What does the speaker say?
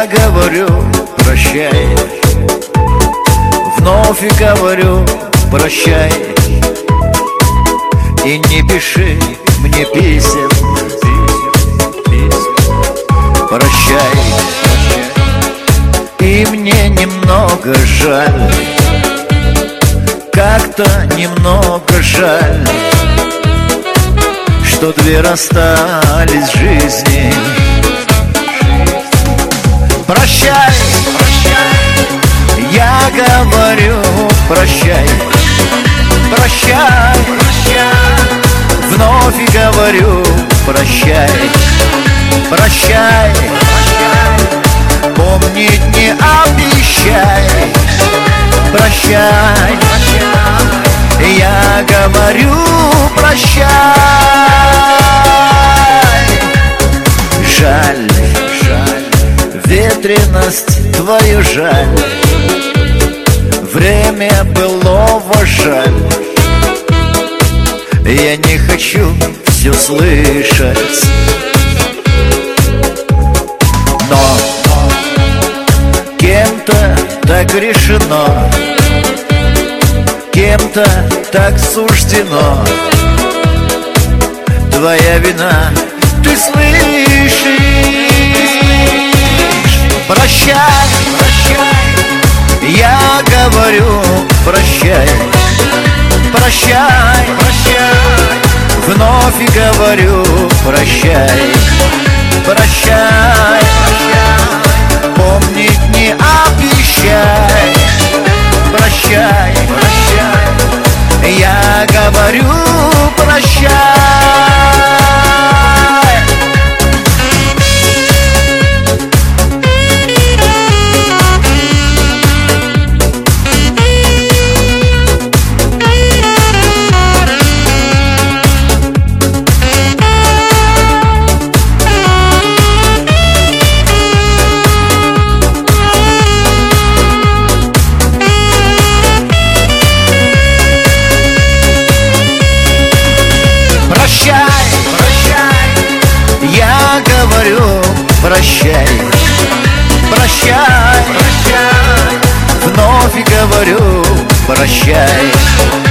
говорю прощай, вновь и говорю прощай. И не пиши мне писем, прощай. И мне немного жаль, как-то немного жаль, что две расстались в жизни. Прощай, прощай, я говорю прощай, прощай, прощай, вновь и говорю прощай, прощай, прощай, помнить не обещай, прощай, прощай, я говорю прощай. Жаль, жаль, ветренность твою жаль, время былого жаль. Я не хочу все слышать, но кем-то так решено, кем-то так суждено. Твоя вина, ты слышишь? Прощай, прощай, я говорю прощай, прощай, прощай, вновь и говорю прощай, прощай, прощай, помнить не обещай, прощай, прощай, я говорю прощай. Прощай, прощай, прощай, вновь и говорю прощай.